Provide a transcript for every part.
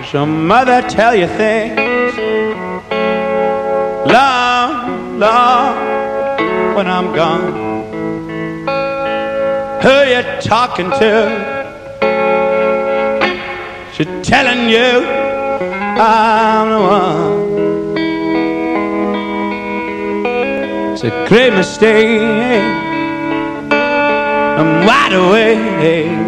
So mother tell you things long, long when I'm gone. Who you talking to? She's telling you I'm the one. It's a great mistake. I'm wide awake.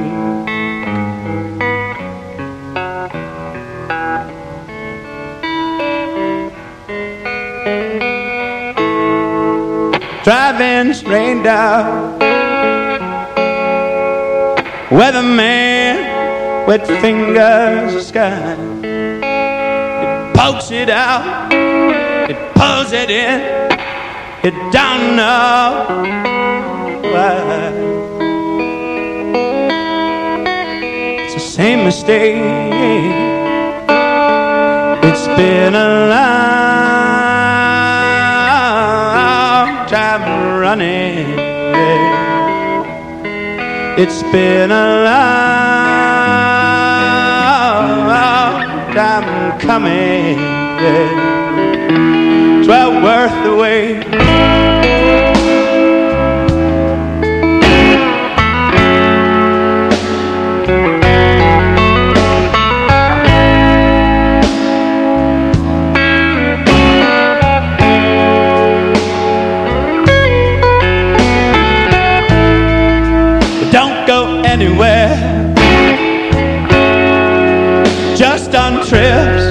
Driving's rained out. Weatherman with fingers of sky. It pokes it out, it pulls it in. It don't know why. It's the same mistake. It's been a long time running. It's been a long time coming. It's well worth the wait. Don't go anywhere, just on trips.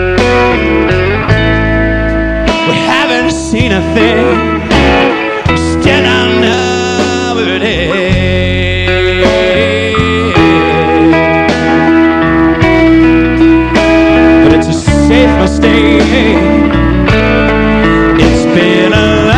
We haven't seen a thing, still don't know where it is. But it's a safe mistake. It's been a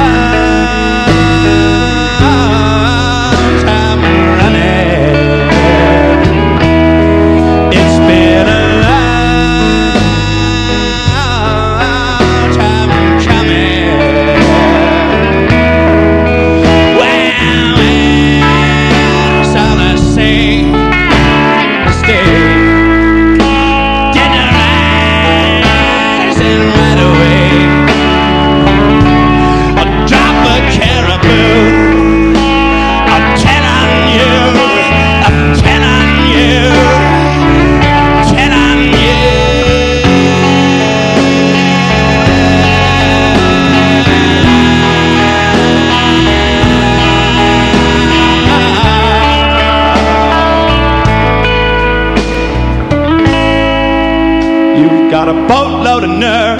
got a boatload of nerve.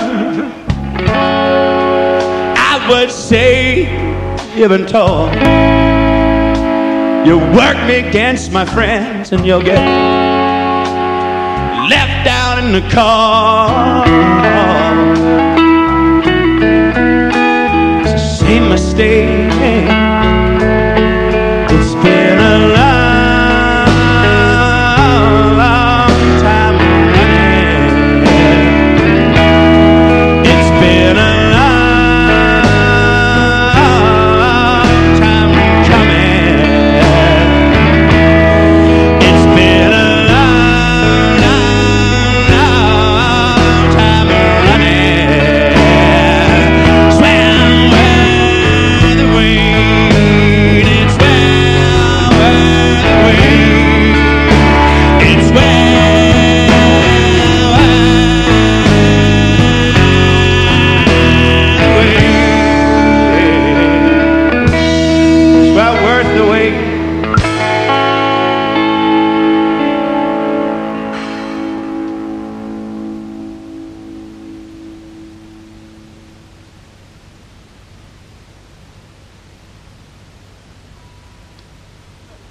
I would say you've been told. You work me against my friends and you'll get left out in the cold. It's the same mistake. It's been a long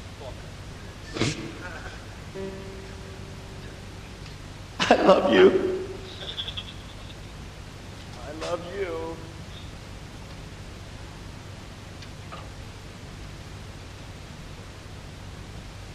I love you.